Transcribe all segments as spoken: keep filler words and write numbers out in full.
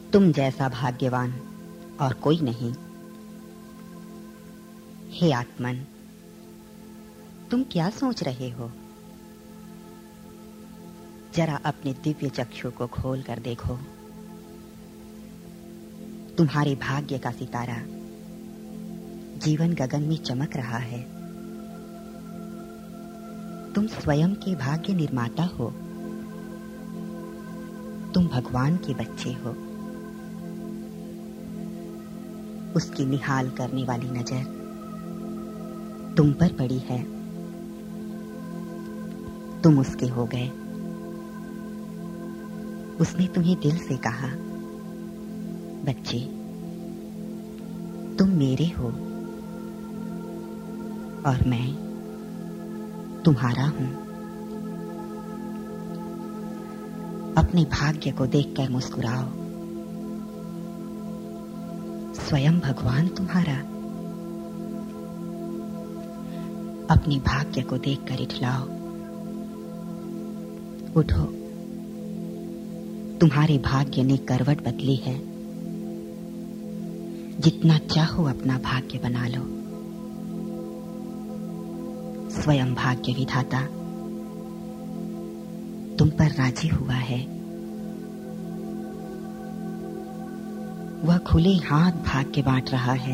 तुम जैसा भाग्यवान और कोई नहीं। हे आत्मन, तुम क्या सोच रहे हो? जरा अपने दिव्य चक्षु को खोल कर देखो। तुम्हारे भाग्य का सितारा जीवन गगन में चमक रहा है। तुम स्वयं के भाग्य निर्माता हो। तुम भगवान के बच्चे हो। उसकी निहाल करने वाली नजर तुम पर पड़ी है। तुम उसके हो गए। उसने तुम्हें दिल से कहा, बच्चे, तुम मेरे हो और मैं तुम्हारा हूं। अपने भाग्य को देखकर मुस्कुराओ। स्वयं भगवान तुम्हारा। अपने भाग्य को देखकर इठलाओ। उठो, तुम्हारे भाग्य ने करवट बदली है। जितना चाहो अपना भाग्य बना लो। स्वयं भाग्य विधाता तुम पर राजी हुआ है। वह खुले हाथ भाग्य बांट रहा है।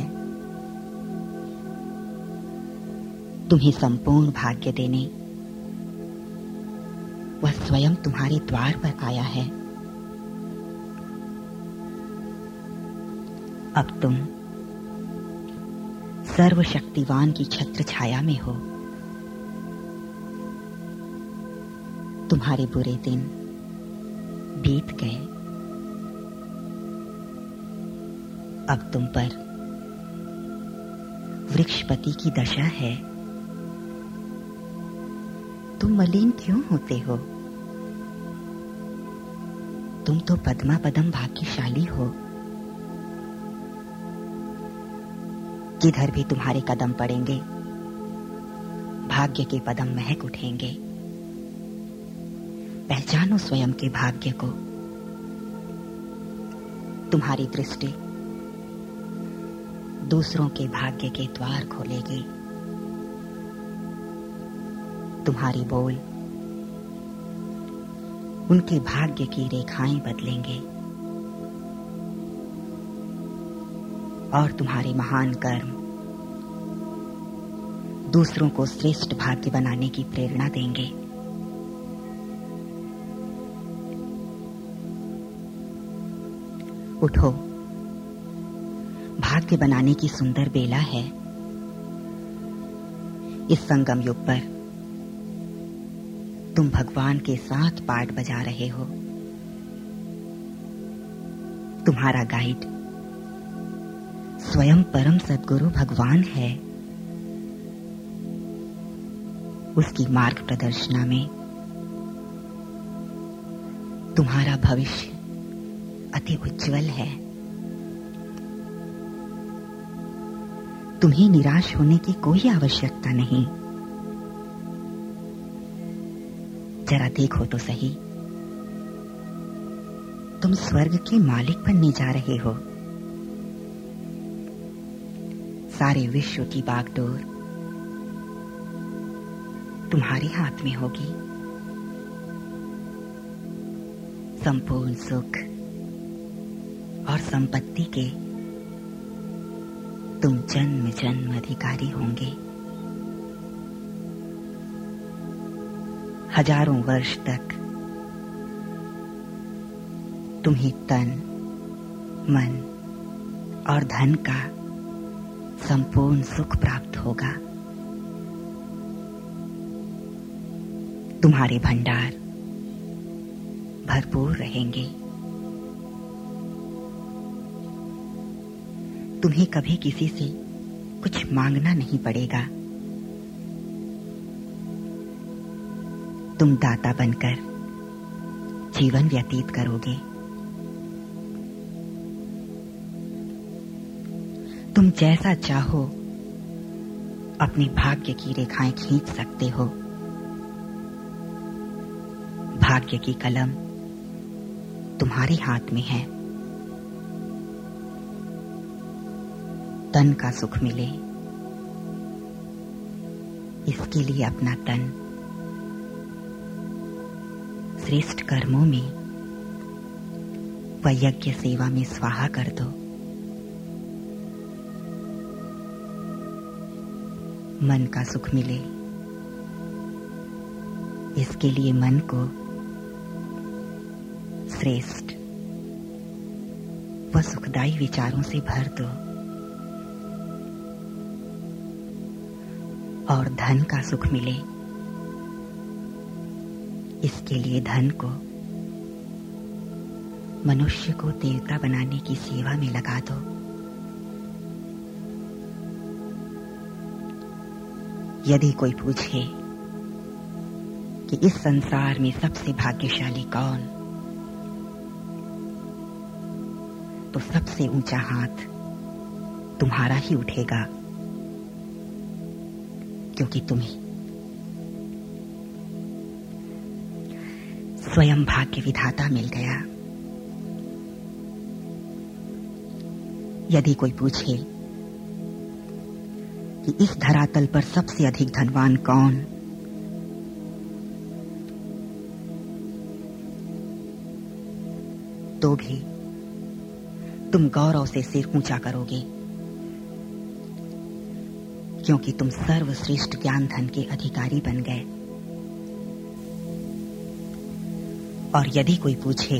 तुम्हें संपूर्ण भाग्य देने वह स्वयं तुम्हारे द्वार पर आया है। अब तुम सर्वशक्तिवान की छत्र छाया में हो। तुम्हारे बुरे दिन बीत गए। अब तुम पर वृक्षपति की दशा है। तुम मलिन क्यों होते हो? तुम तो पद्मा पदम भाग्यशाली हो। जिधर भी तुम्हारे कदम पड़ेंगे, भाग्य के पदम महक उठेंगे। पहचानो स्वयं के भाग्य को। तुम्हारी दृष्टि दूसरों के भाग्य के द्वार खोलेगी। तुम्हारी बोल उनके भाग्य की रेखाएं बदलेंगे और तुम्हारे महान कर्म दूसरों को श्रेष्ठ भाग्य बनाने की प्रेरणा देंगे। उठो, भाग्य बनाने की सुंदर बेला है। इस संगम युग पर तुम भगवान के साथ पाठ बजा रहे हो। तुम्हारा गाइड स्वयं परम सद्गुरु भगवान है। उसकी मार्ग प्रदर्शना में तुम्हारा भविष्य अति उज्जवल है। तुम्हें निराश होने की कोई आवश्यकता नहीं। जरा देखो तो सही, तुम स्वर्ग के मालिक बनने जा रहे हो। सारे विश्व की बागडोर तुम्हारे हाथ में होगी। संपूर्ण सुख और संपत्ति के तुम जन्म जन्म अधिकारी होंगे। हजारों वर्ष तक तुम्हें तन, मन और धन का संपूर्ण सुख प्राप्त होगा। तुम्हारे भंडार भरपूर रहेंगे। तुम्हें कभी किसी से कुछ मांगना नहीं पड़ेगा। तुम दाता बनकर जीवन व्यतीत करोगे। तुम जैसा चाहो अपने भाग्य की रेखाएं खींच सकते हो। भाग्य की कलम तुम्हारे हाथ में है। तन का सुख मिले, इसके लिए अपना तन श्रेष्ठ कर्मों में व यज्ञ सेवा में स्वाहा कर दो। मन का सुख मिले, इसके लिए मन को श्रेष्ठ व सुखदायी विचारों से भर दो। और धन का सुख मिले, इसके लिए धन को मनुष्य को देवता बनाने की सेवा में लगा दो। यदि कोई पूछे कि इस संसार में सबसे भाग्यशाली कौन, तो सबसे ऊंचा हाथ तुम्हारा ही उठेगा, क्योंकि तुम्हें स्वयं भाग्य विधाता मिल गया। यदि कोई पूछे कि इस धरातल पर सबसे अधिक धनवान कौन, तो भी तुम गौरव से सिर ऊंचा करोगे, क्योंकि तुम सर्वश्रेष्ठ ज्ञान धन के अधिकारी बन गए। और यदि कोई पूछे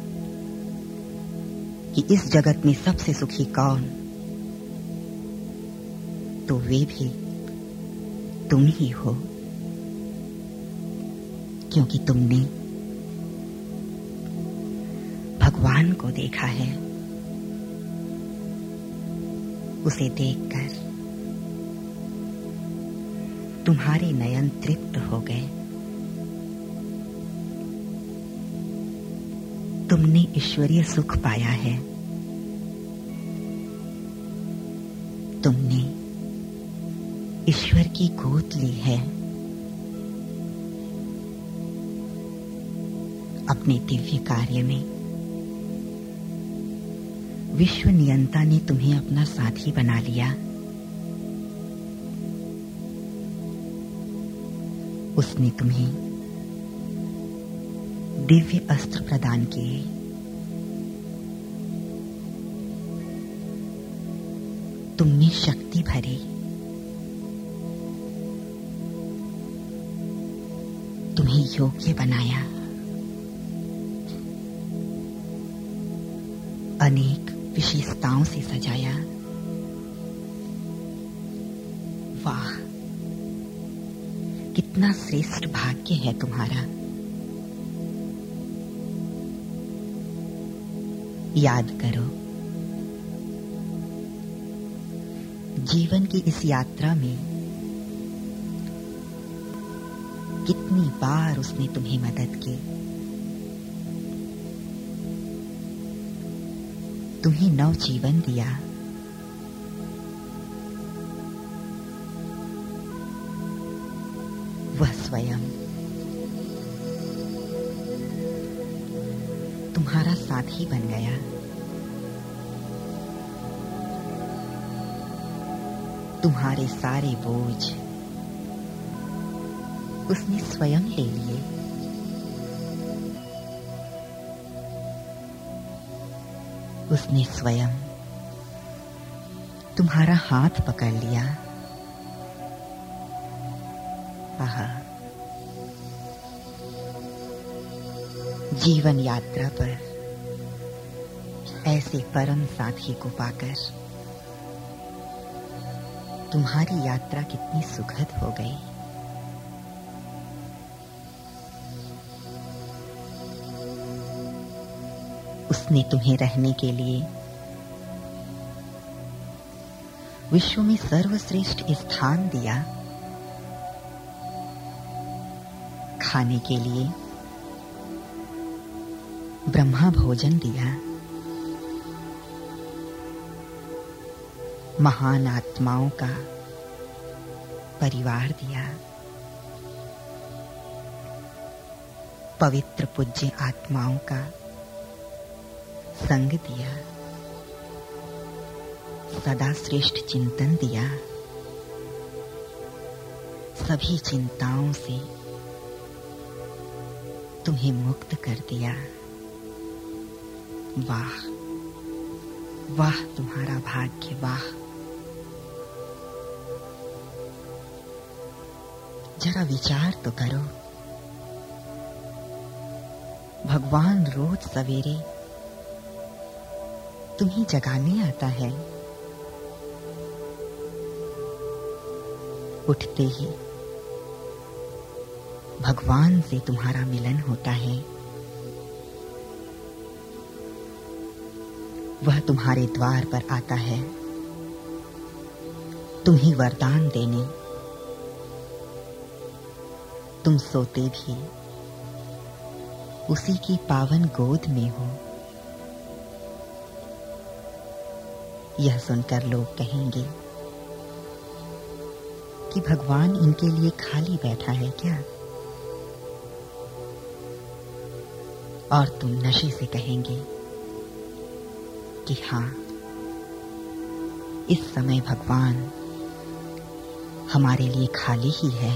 कि इस जगत में सबसे सुखी कौन, तो वे भी तुम ही हो, क्योंकि तुमने भगवान को देखा है। उसे देखकर तुम्हारे नयन तृप्त हो गए। तुमने ईश्वरीय सुख पाया है। तुमने ईश्वर की गोद ली है। अपने दिव्य कार्य में विश्व नियंता ने तुम्हें अपना साथी बना लिया। उसने तुम्हें दिव्य अस्त्र प्रदान किए। तुमने शक्ति भरी। तुम्हें योग्य बनाया। अनेक विशेषताओं से सजाया। वाह, कितना श्रेष्ठ भाग्य है तुम्हारा। याद करो, जीवन की इस यात्रा में कितनी बार उसने तुम्हें मदद की। तुम्हें नव जीवन दिया। वह स्वयं तुम्हारा साथी बन गया। तुम्हारे सारे बोझ उसने स्वयं ले लिए। उसने स्वयं तुम्हारा हाथ पकड़ लिया। आहा, जीवन यात्रा पर ऐसे परम साथी को पाकर तुम्हारी यात्रा कितनी सुखद हो गई। उसने तुम्हें रहने के लिए विश्व में सर्वश्रेष्ठ स्थान दिया। खाने के लिए ब्रह्मा भोजन दिया। महान आत्माओं का परिवार दिया। पवित्र पूज्य आत्माओं का संग दिया। सदा श्रेष्ठ चिंतन दिया, सभी चिंताओं से तुम्हें मुक्त कर दिया। वाह वाह तुम्हारा भाग्य, वाह। जरा विचार तो करो, भगवान रोज सवेरे तुम्हें जगाने आता है। उठते ही भगवान से तुम्हारा मिलन होता है। वह तुम्हारे द्वार पर आता है तुम्हें वरदान देने। तुम सोते भी उसी की पावन गोद में हो। यह सुनकर लोग कहेंगे कि भगवान इनके लिए खाली बैठा है क्या? और तुम नशे से कहेंगे कि हाँ, इस समय भगवान हमारे लिए खाली ही है।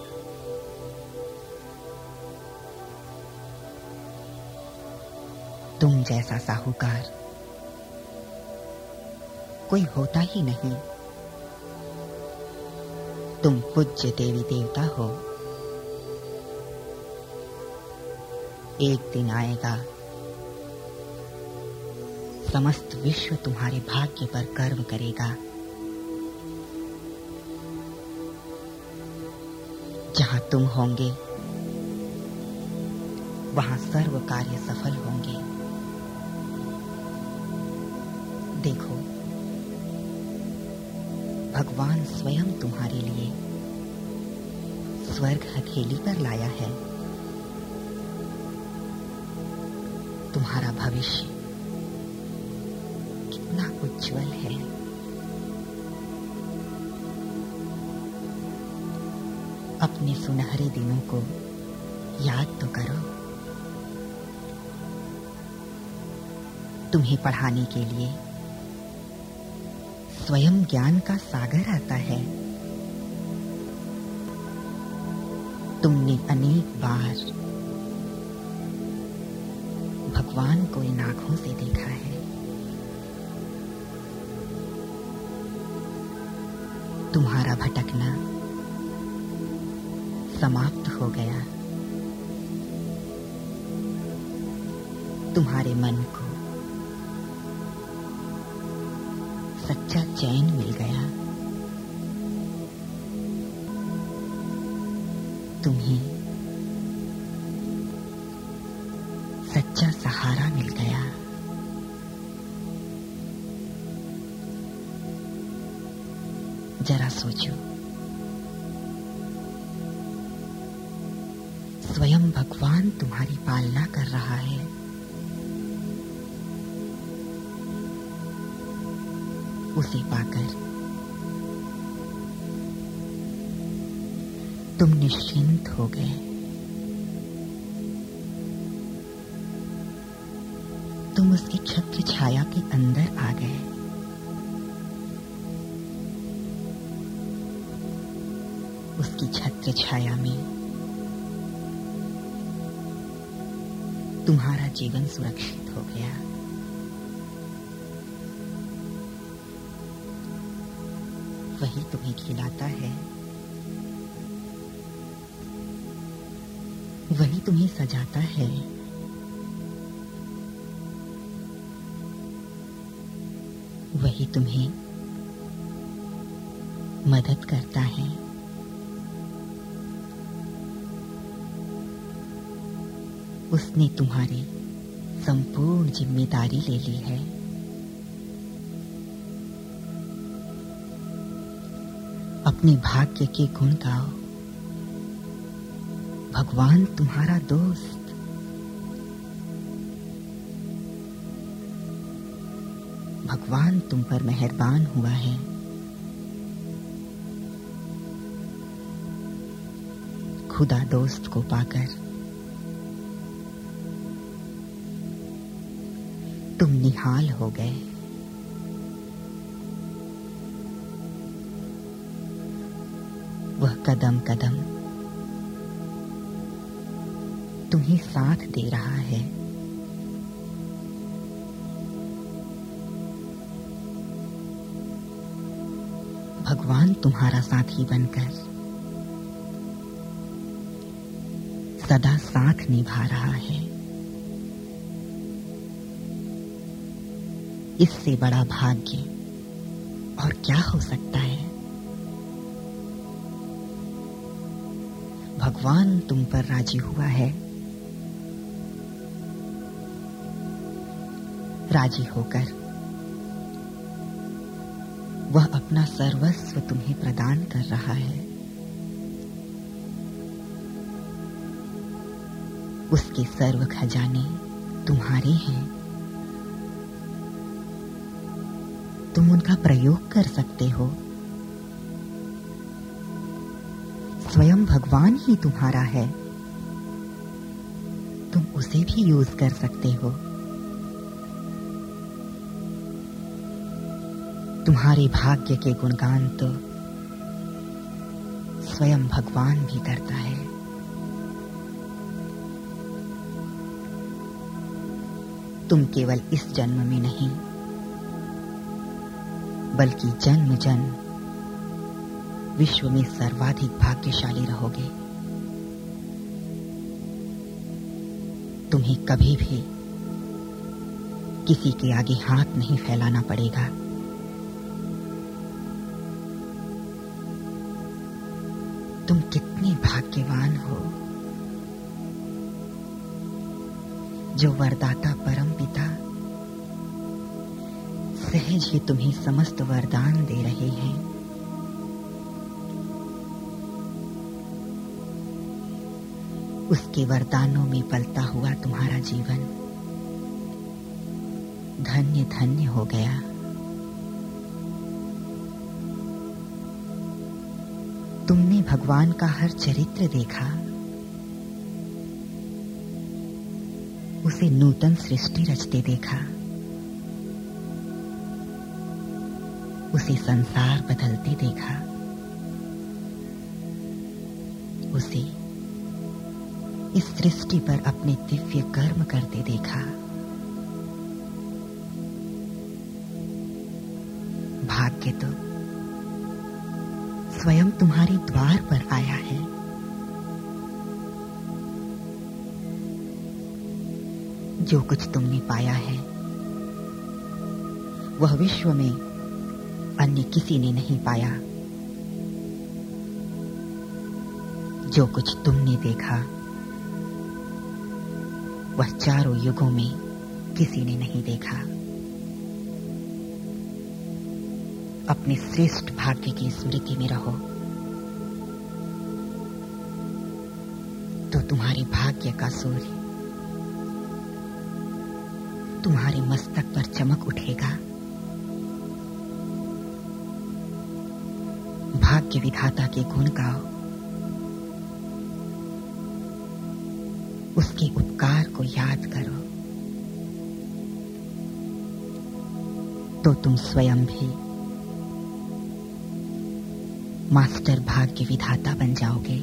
तुम जैसा साहूकार कोई होता ही नहीं। तुम पूज्य देवी देवता हो। एक दिन आएगा, समस्त विश्व तुम्हारे भाग्य पर गर्व करेगा। जहां तुम होंगे वहां सर्व कार्य सफल होंगे। देखो, भगवान स्वयं तुम्हारे लिए स्वर्ग हथेली पर लाया है। तुम्हारा भविष्य कितना उज्जवल है। अपने सुनहरे दिनों को याद तो करो। तुम्हें पढ़ाने के लिए स्वयं ज्ञान का सागर आता है। तुमने अनेक बार भगवान को इन आंखों से देखा है। तुम्हारा भटकना समाप्त हो गया। तुम्हारे मन को सच्चा चैन मिल गया। तुम्हें सच्चा सहारा मिल गया। जरा सोचो, स्वयं भगवान तुम्हारी पालना कर रहा है। उसे पाकर तुम निश्चिंत हो गए। तुम उसकी छत्र छाया के अंदर आ गए। उसकी छत्र छाया में तुम्हारा जीवन सुरक्षित हो गया। वही तुम्हें खिलाता है, वही तुम्हें सजाता है, वही तुम्हें मदद करता है। उसने तुम्हारी संपूर्ण जिम्मेदारी ले ली है। अपने भाग्य के गुण गाओ। भगवान तुम्हारा दोस्त। भगवान तुम पर मेहरबान हुआ है। खुदा दोस्त को पाकर तुम निहाल हो गए। वह कदम कदम तुम्हें साथ दे रहा है। भगवान तुम्हारा साथी बनकर सदा साथ निभा रहा है। इससे बड़ा भाग्य और क्या हो सकता है। भगवान तुम पर राजी हुआ है। राजी होकर वह अपना सर्वस्व तुम्हें प्रदान कर रहा है। उसके सर्व खजाने तुम्हारे हैं। तुम उनका प्रयोग कर सकते हो। स्वयं भगवान ही तुम्हारा है। तुम उसे भी यूज कर सकते हो। तुम्हारे भाग्य के गुणगान तो स्वयं भगवान भी करता है। तुम केवल इस जन्म में नहीं बल्कि जन्म जन्म विश्व में सर्वाधिक भाग्यशाली रहोगे। तुम्हें कभी भी किसी के आगे हाथ नहीं फैलाना पड़ेगा। तुम कितने भाग्यवान हो जो वरदाता परम पिता सहज ही तुम्हें समस्त वरदान दे रहे हैं। उसके वरदानों में पलता हुआ तुम्हारा जीवन धन्य धन्य हो गया। तुमने भगवान का हर चरित्र देखा। उसे नूतन सृष्टि रचते देखा। उसे संसार बदलते देखा। उसे इस सृष्टि पर अपने दिव्य कर्म करते देखा। भाग्य तो स्वयं तुम्हारे द्वार पर आया है। जो कुछ तुमने पाया है वह विश्व में अन्य किसी ने नहीं पाया। जो कुछ तुमने देखा वह चारों युगों में किसी ने नहीं देखा। अपने श्रेष्ठ भाग्य की स्मृति में रहो तो तुम्हारे भाग्य का सूर्य तुम्हारे मस्तक पर चमक उठेगा। भाग्य विधाता के गुण गाओ। उसके उपकार को याद करो तो तुम स्वयं भी मास्टर भाग्य विधाता बन जाओगे।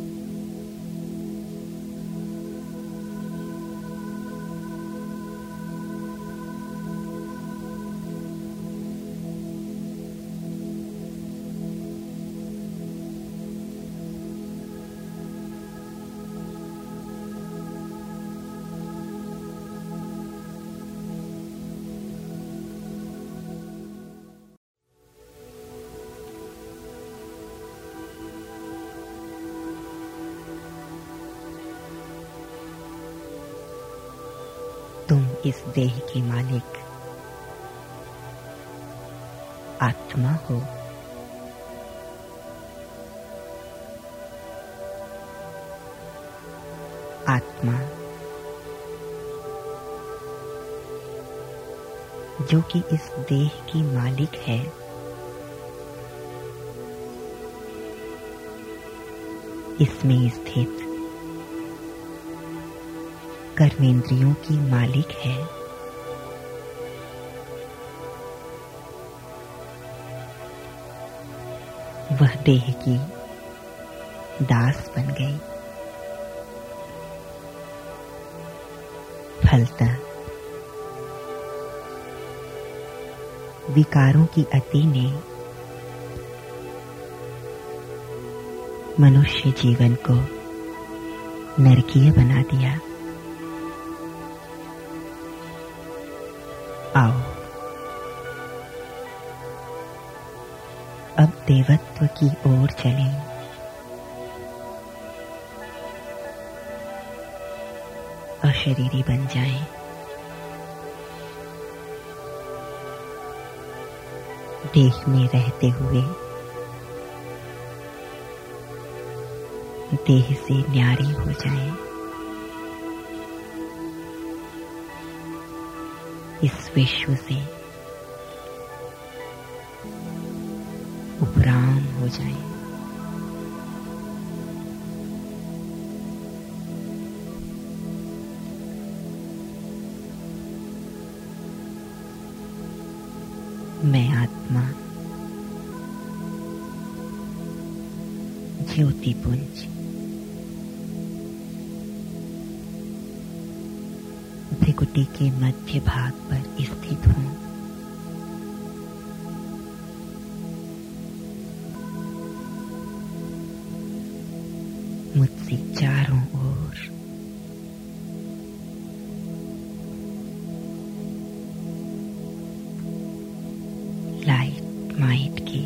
तुम इस देह के मालिक आत्मा हो। आत्मा जो कि इस देह की मालिक है, इसमें स्थित कर्मेंद्रियों की मालिक है। वह देह की दास बन गई। फलतः विकारों की अति ने मनुष्य जीवन को नरकीय बना दिया। आओ अब देवत्व की ओर चलें। अशरीरी बन जाएं। देह में रहते हुए देह से न्यारी हो जाएं। इस विश्व से उपराम हो जाएं। मैं आत्मा ज्योतिपुंज भृकुटी के मध्य भाग पर स्थित हूं। मुझसे चारों ओर लाइट माइट की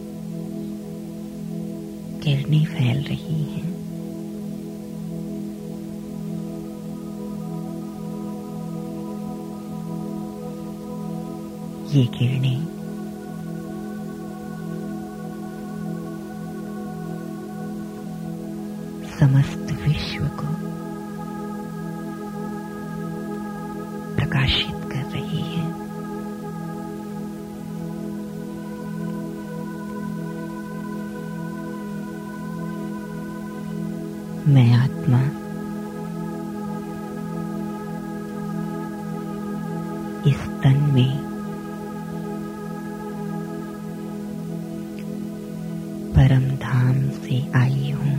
किरणें फैल रही हैं। ये किरणें समस्त विश्व को प्रकाशित कर रही है। मैं आत्मा इस तन में परम धाम से आई हूं।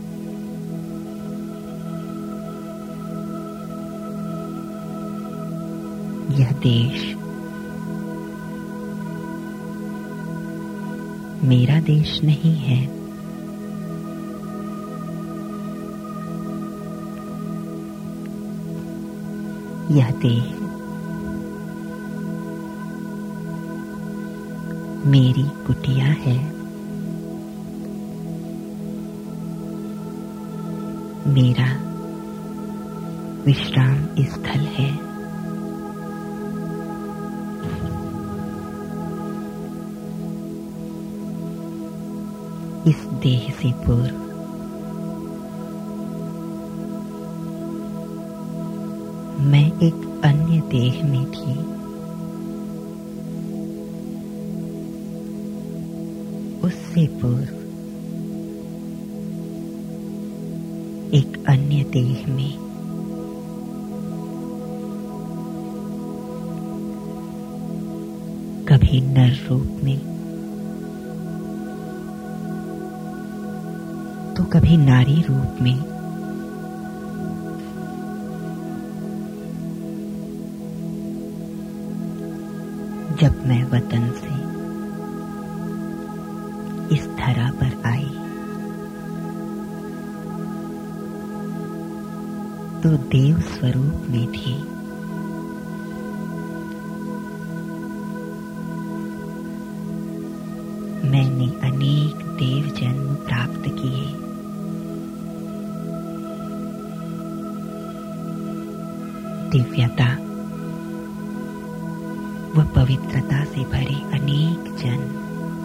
यह देश मेरा देश नहीं है। यह देह मेरी कुटिया है। मेरा विश्राम स्थल है। इस देह से पूर्व मैं एक अन्य देह में थी। उससे पूर्व एक अन्य देह में कभी नर रूप में तो कभी नारी रूप में। जब मैं वतन से इस धरा पर आई तो देव स्वरूप में थी। मैंने अनेक देव जन्म प्राप्त किए। दिव्यता व पवित्रता से भरे अनेक जन्म।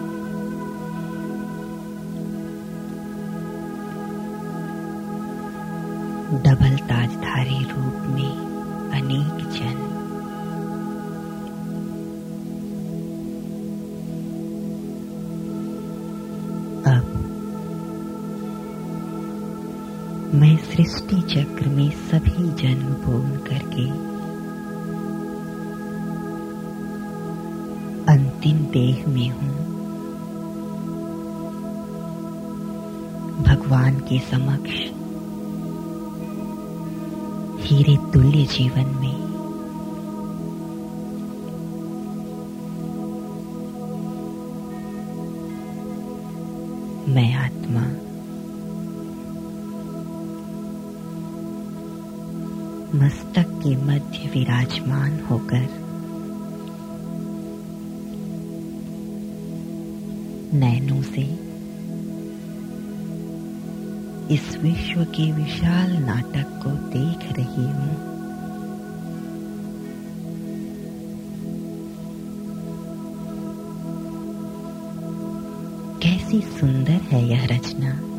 डबल ताजधारी रूप में अनेक जन्म। अब मैं सृष्टि चक्र में सभी जन्म पूर्ण करके अंतिम देह में हूं। भगवान भगवान के समक्ष हीरे तुल्य जीवन में मैं आत्मा मस्तक के मध्य विराजमान होकर नैनों से इस विश्व के विशाल नाटक को देख रही हूं। कैसी सुंदर है यह रचना।